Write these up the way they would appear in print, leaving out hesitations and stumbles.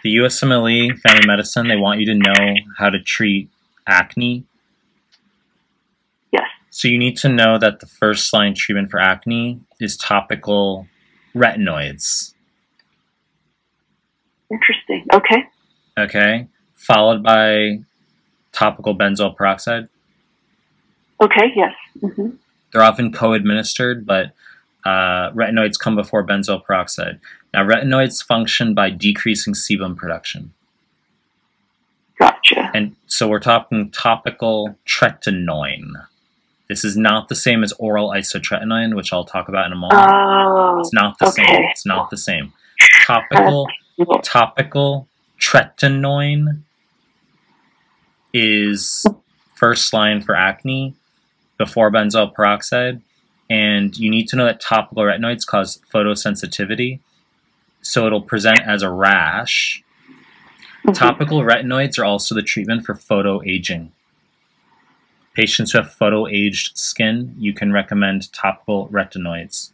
The USMLE Family Medicine, they want you to know how to treat acne. Yes. So you need to know that the first line treatment for acne is topical retinoids. Interesting. Okay. Okay? Followed by topical benzoyl peroxide. Okay, yes. Mm-hmm. They're often co-administered, but retinoids come before benzoyl peroxide. Now, retinoids function by decreasing sebum production. Gotcha. And so we're talking topical tretinoin. This is not the same as oral isotretinoin, which I'll talk about in a moment. Oh, It's not the same. okay. It's not the same. Topical tretinoin is first line for acne before benzoyl peroxide. And you need to know that topical retinoids cause photosensitivity, so it'll present as a rash. Topical retinoids are also the treatment for photoaging. Patients who have photoaged skin, you can recommend topical retinoids.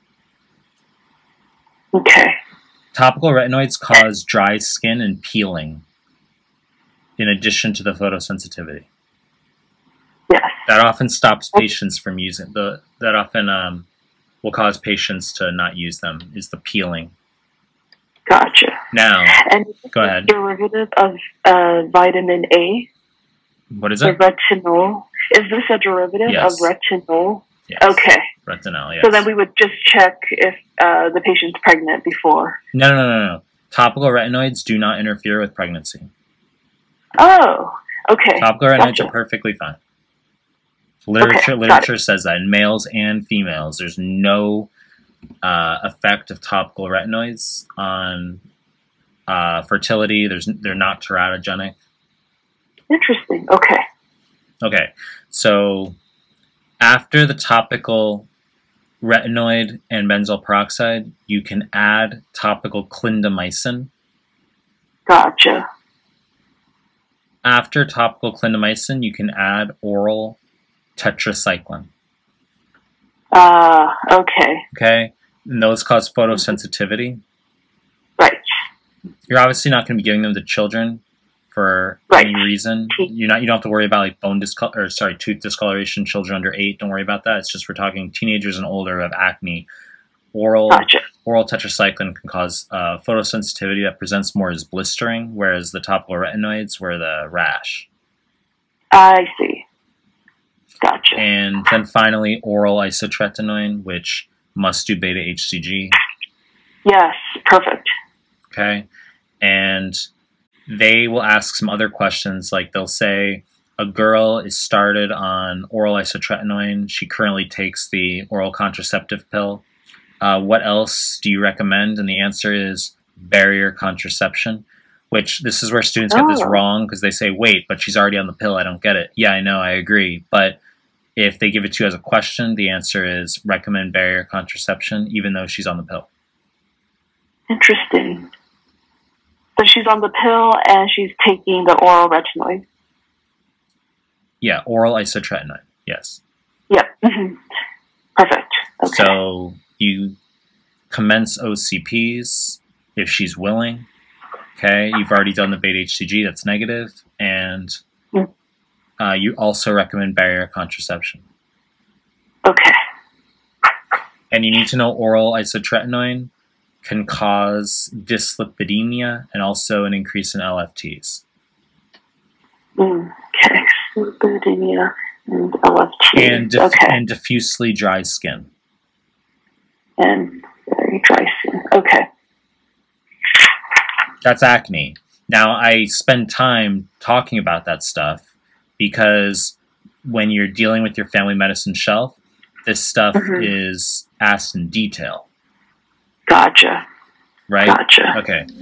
Okay. Topical retinoids cause dry skin and peeling, in addition to the photosensitivity. Yes. That often stops patients from using that often will cause patients to not use them, is the peeling. Gotcha. Now, and go ahead. Derivative of vitamin A? What is it? Retinol. Is this a derivative Yes. of retinol? Yes. Okay. Retinol, yes. So then we would just check if the patient's pregnant before. No. Topical retinoids do not interfere with pregnancy. Oh, okay. Topical retinoids Gotcha. are perfectly fine. Literature says that in males and females, there's no effect of topical retinoids on fertility. They're not teratogenic. Interesting. Okay. Okay, so after the topical retinoid and benzoyl peroxide, you can add topical clindamycin. Gotcha. After topical clindamycin, you can add oral tetracycline. Okay. Okay, and those cause photosensitivity. Right. You're obviously not going to be giving them to children for any reason. You don't have to worry about like tooth discoloration. Children under 8, don't worry about that. It's just we're talking teenagers and older who have acne. Oral tetracycline can cause photosensitivity that presents more as blistering, whereas the topical retinoids were the rash. I see. Gotcha. And then finally, oral isotretinoin, which must do beta HCG. Yes, perfect. Okay, and they will ask some other questions, like they'll say a girl is started on oral isotretinoin. She currently takes the oral contraceptive pill. What else do you recommend? And the answer is barrier contraception, which this is where students get this wrong because they say, wait, but she's already on the pill. I don't get it. Yeah, I know. I agree. But if they give it to you as a question, the answer is recommend barrier contraception, even though she's on the pill. Interesting. So she's on the pill and she's taking the oral retinoid. Yeah, oral isotretinoin. Yes. Yep. Mm-hmm. Perfect. Okay. So you commence OCPs if she's willing. Okay, you've already done the beta HCG, that's negative, and you also recommend barrier contraception. Okay. And you need to know oral isotretinoin can cause dyslipidemia and also an increase in LFTs. Okay, dyslipidemia and LFTs. And diffusely dry skin. And very dry skin. Okay. That's acne. Now, I spend time talking about that stuff because when you're dealing with your family medicine shelf, this stuff is asked in detail. Gotcha. Right? Gotcha. Okay.